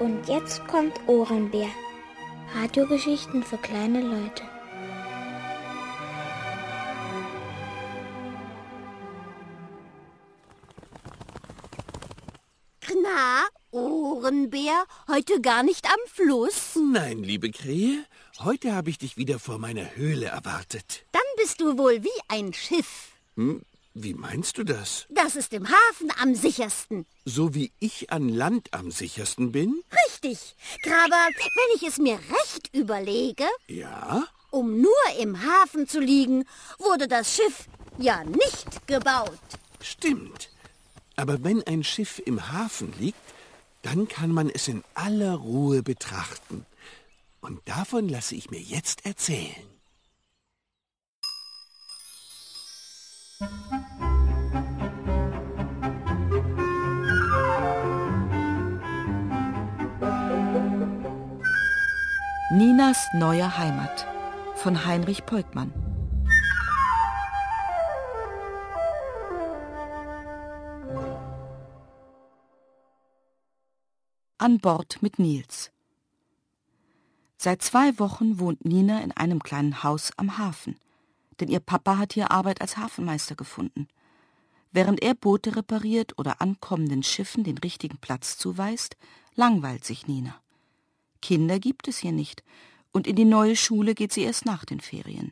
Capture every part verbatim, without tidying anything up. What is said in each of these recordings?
Und jetzt kommt Ohrenbär. Radiogeschichten für kleine Leute. Na, Ohrenbär, heute gar nicht am Fluss? Nein, liebe Krähe, heute habe ich dich wieder vor meiner Höhle erwartet. Dann bist du wohl wie ein Schiff. Hm, wie meinst du das? Das ist im Hafen am sichersten. So wie ich an Land am sichersten bin? Richtig. Aber wenn ich es mir recht überlege, Ja? um nur im Hafen zu liegen, wurde das Schiff ja nicht gebaut. Stimmt. Aber wenn ein Schiff im Hafen liegt, dann kann man es in aller Ruhe betrachten. Und davon lasse ich mir jetzt erzählen. Ninas neue Heimat von Heinrich Peukmann. An Bord mit Nils. Seit zwei Wochen wohnt Nina in einem kleinen Haus am Hafen, denn ihr Papa hat hier Arbeit als Hafenmeister gefunden. Während er Boote repariert oder ankommenden Schiffen den richtigen Platz zuweist, langweilt sich Nina. Kinder gibt es hier nicht, und in die neue Schule geht sie erst nach den Ferien.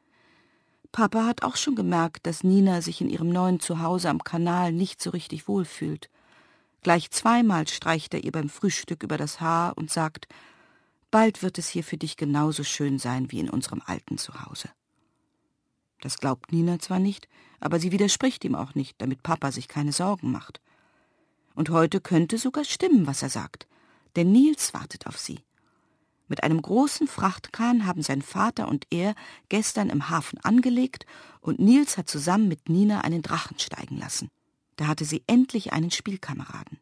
Papa hat auch schon gemerkt, dass Nina sich in ihrem neuen Zuhause am Kanal nicht so richtig wohlfühlt. Gleich zweimal streicht er ihr beim Frühstück über das Haar und sagt, bald wird es hier für dich genauso schön sein wie in unserem alten Zuhause. Das glaubt Nina zwar nicht, aber sie widerspricht ihm auch nicht, damit Papa sich keine Sorgen macht. Und heute könnte sogar stimmen, was er sagt, denn Nils wartet auf sie. Mit einem großen Frachtkahn haben sein Vater und er gestern im Hafen angelegt und Nils hat zusammen mit Nina einen Drachen steigen lassen. Da hatte sie endlich einen Spielkameraden.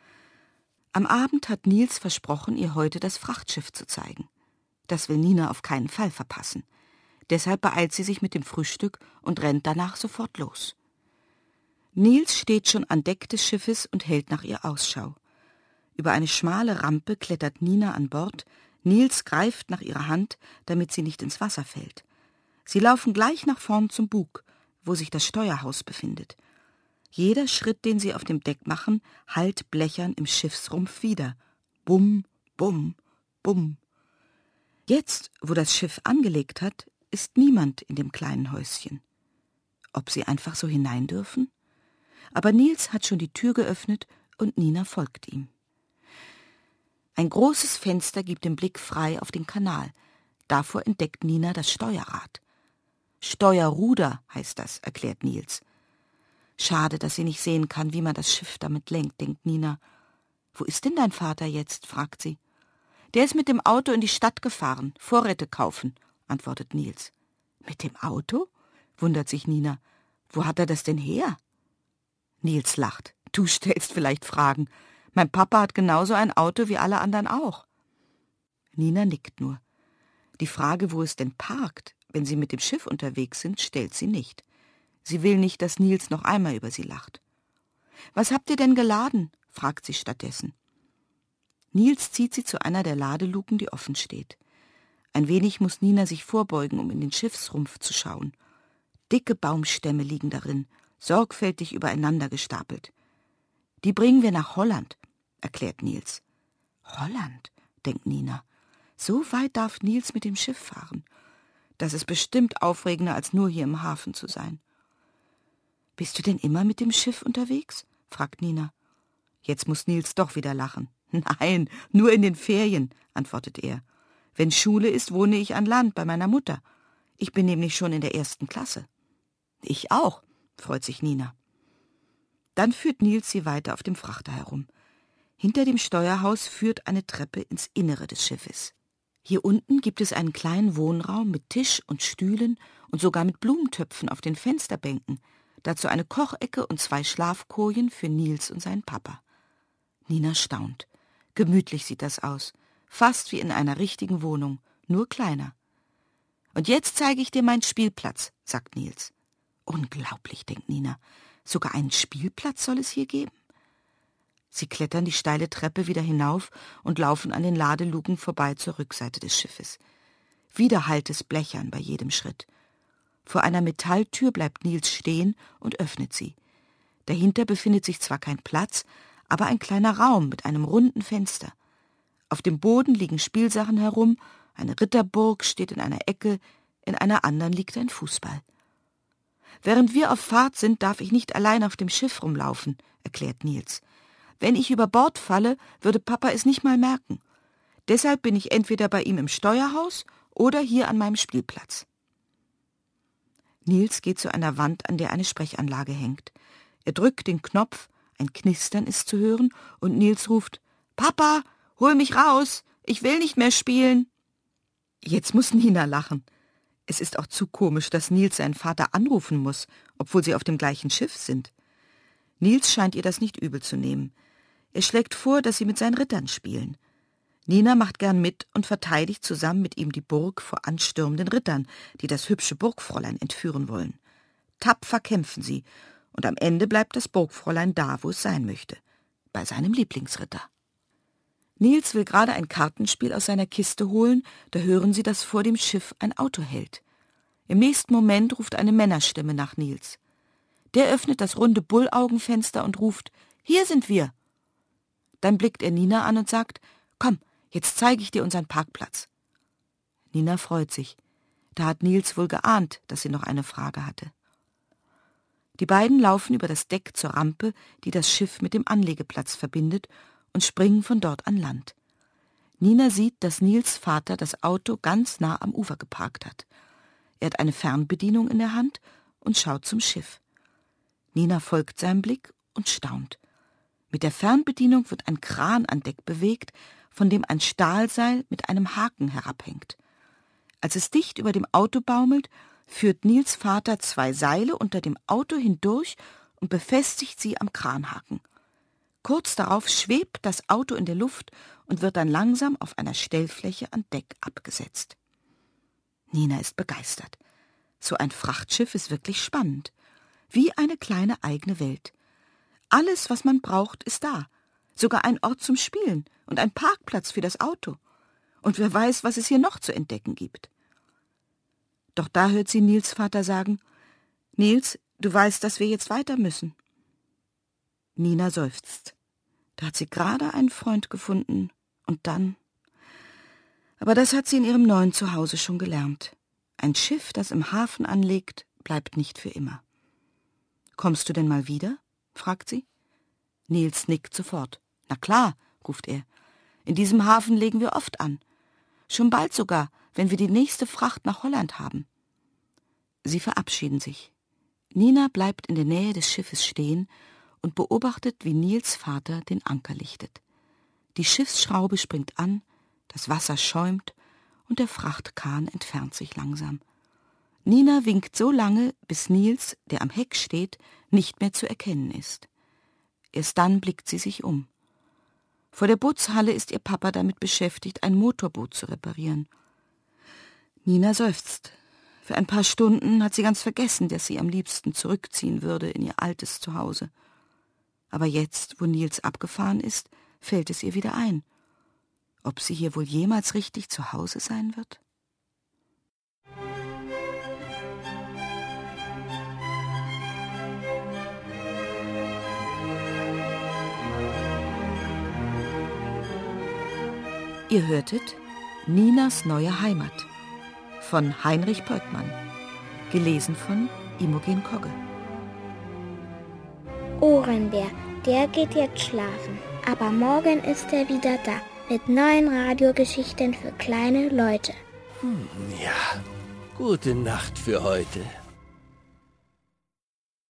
Am Abend hat Nils versprochen, ihr heute das Frachtschiff zu zeigen. Das will Nina auf keinen Fall verpassen. Deshalb beeilt sie sich mit dem Frühstück und rennt danach sofort los. Nils steht schon an Deck des Schiffes und hält nach ihr Ausschau. Über eine schmale Rampe klettert Nina an Bord. Nils greift nach ihrer Hand, damit sie nicht ins Wasser fällt. Sie laufen gleich nach vorn zum Bug, wo sich das Steuerhaus befindet. Jeder Schritt, den sie auf dem Deck machen, hallt blechern im Schiffsrumpf wieder. Bum, bum, bum. Jetzt, wo das Schiff angelegt hat, ist niemand in dem kleinen Häuschen. Ob sie einfach so hinein dürfen? Aber Nils hat schon die Tür geöffnet und Nina folgt ihm. Ein großes Fenster gibt den Blick frei auf den Kanal. Davor entdeckt Nina das Steuerrad. Steuerruder heißt das, erklärt Nils. Schade, dass sie nicht sehen kann, wie man das Schiff damit lenkt, denkt Nina. Wo ist denn dein Vater jetzt, fragt sie. Der ist mit dem Auto in die Stadt gefahren, Vorräte kaufen, antwortet Nils. Mit dem Auto? Wundert sich Nina. Wo hat er das denn her? Nils lacht. Du stellst vielleicht Fragen. Mein Papa hat genauso ein Auto wie alle anderen auch. Nina nickt nur. Die Frage, wo es denn parkt, wenn sie mit dem Schiff unterwegs sind, stellt sie nicht. Sie will nicht, dass Nils noch einmal über sie lacht. »Was habt ihr denn geladen?« fragt sie stattdessen. Nils zieht sie zu einer der Ladeluken, die offen steht. Ein wenig muss Nina sich vorbeugen, um in den Schiffsrumpf zu schauen. Dicke Baumstämme liegen darin, sorgfältig übereinander gestapelt. »Die bringen wir nach Holland«, erklärt Nils. »Holland«, denkt Nina. »So weit darf Nils mit dem Schiff fahren. Das ist bestimmt aufregender, als nur hier im Hafen zu sein.« »Bist du denn immer mit dem Schiff unterwegs?« fragt Nina. Jetzt muss Nils doch wieder lachen. »Nein, nur in den Ferien«, antwortet er. »Wenn Schule ist, wohne ich an Land bei meiner Mutter. Ich bin nämlich schon in der ersten Klasse.« »Ich auch«, freut sich Nina. Dann führt Nils sie weiter auf dem Frachter herum. Hinter dem Steuerhaus führt eine Treppe ins Innere des Schiffes. Hier unten gibt es einen kleinen Wohnraum mit Tisch und Stühlen und sogar mit Blumentöpfen auf den Fensterbänken. Dazu eine Kochecke und zwei Schlafkojen für Nils und seinen Papa. Nina staunt. Gemütlich sieht das aus. Fast wie in einer richtigen Wohnung, nur kleiner. »Und jetzt zeige ich dir meinen Spielplatz«, sagt Nils. »Unglaublich«, denkt Nina. »Sogar einen Spielplatz soll es hier geben?« Sie klettern die steile Treppe wieder hinauf und laufen an den Ladeluken vorbei zur Rückseite des Schiffes. Wieder hallt es blechern bei jedem Schritt. Vor einer Metalltür bleibt Niels stehen und öffnet sie. Dahinter befindet sich zwar kein Platz, aber ein kleiner Raum mit einem runden Fenster. Auf dem Boden liegen Spielsachen herum, eine Ritterburg steht in einer Ecke, in einer anderen liegt ein Fußball. »Während wir auf Fahrt sind, darf ich nicht allein auf dem Schiff rumlaufen«, erklärt Niels. »Wenn ich über Bord falle, würde Papa es nicht mal merken. Deshalb bin ich entweder bei ihm im Steuerhaus oder hier an meinem Spielplatz.« Niels geht zu einer Wand, an der eine Sprechanlage hängt. Er drückt den Knopf, ein Knistern ist zu hören, und Niels ruft, »Papa, hol mich raus, ich will nicht mehr spielen.« Jetzt muss Nina lachen. Es ist auch zu komisch, dass Niels seinen Vater anrufen muss, obwohl sie auf dem gleichen Schiff sind. Niels scheint ihr das nicht übel zu nehmen. Er schlägt vor, dass sie mit seinen Rittern spielen. Nina macht gern mit und verteidigt zusammen mit ihm die Burg vor anstürmenden Rittern, die das hübsche Burgfräulein entführen wollen. Tapfer kämpfen sie, und am Ende bleibt das Burgfräulein da, wo es sein möchte, bei seinem Lieblingsritter. Niels will gerade ein Kartenspiel aus seiner Kiste holen, da hören sie, dass vor dem Schiff ein Auto hält. Im nächsten Moment ruft eine Männerstimme nach Niels. Der öffnet das runde Bullaugenfenster und ruft, »Hier sind wir!« Dann blickt er Nina an und sagt, »Komm, jetzt zeige ich dir unseren Parkplatz.« Nina freut sich. Da hat Niels wohl geahnt, dass sie noch eine Frage hatte. Die beiden laufen über das Deck zur Rampe, die das Schiff mit dem Anlegeplatz verbindet, und springen von dort an Land. Nina sieht, dass Niels Vater das Auto ganz nah am Ufer geparkt hat. Er hat eine Fernbedienung in der Hand und schaut zum Schiff. Nina folgt seinem Blick und staunt. Mit der Fernbedienung wird ein Kran an Deck bewegt, von dem ein Stahlseil mit einem Haken herabhängt. Als es dicht über dem Auto baumelt, führt Niels Vater zwei Seile unter dem Auto hindurch und befestigt sie am Kranhaken. Kurz darauf schwebt das Auto in der Luft und wird dann langsam auf einer Stellfläche an Deck abgesetzt. Nina ist begeistert. So ein Frachtschiff ist wirklich spannend. Wie eine kleine eigene Welt. Alles, was man braucht, ist da. Sogar ein Ort zum Spielen und ein Parkplatz für das Auto. Und wer weiß, was es hier noch zu entdecken gibt. Doch da hört sie Niels Vater sagen, »Niels, du weißt, dass wir jetzt weiter müssen.« Nina seufzt. Da hat sie gerade einen Freund gefunden und dann... Aber das hat sie in ihrem neuen Zuhause schon gelernt. Ein Schiff, das im Hafen anlegt, bleibt nicht für immer. »Kommst du denn mal wieder?« fragt sie. Niels nickt sofort. »Na klar«, ruft er. »In diesem Hafen legen wir oft an. Schon bald sogar, wenn wir die nächste Fracht nach Holland haben.« Sie verabschieden sich. Nina bleibt in der Nähe des Schiffes stehen und beobachtet, wie Niels Vater den Anker lichtet. Die Schiffsschraube springt an, das Wasser schäumt und der Frachtkahn entfernt sich langsam. Nina winkt so lange, bis Niels, der am Heck steht, nicht mehr zu erkennen ist. Erst dann blickt sie sich um. Vor der Bootshalle ist ihr Papa damit beschäftigt, ein Motorboot zu reparieren. Nina seufzt. Für ein paar Stunden hat sie ganz vergessen, dass sie am liebsten zurückziehen würde in ihr altes Zuhause. Aber jetzt, wo Niels abgefahren ist, fällt es ihr wieder ein. Ob sie hier wohl jemals richtig zu Hause sein wird? Ihr hörtet Ninas neue Heimat von Heinrich Peukmann, gelesen von Imogen Kogge. Ohrenbär, der geht jetzt schlafen, aber morgen ist er wieder da mit neuen Radiogeschichten für kleine Leute. Hm, ja, gute Nacht für heute.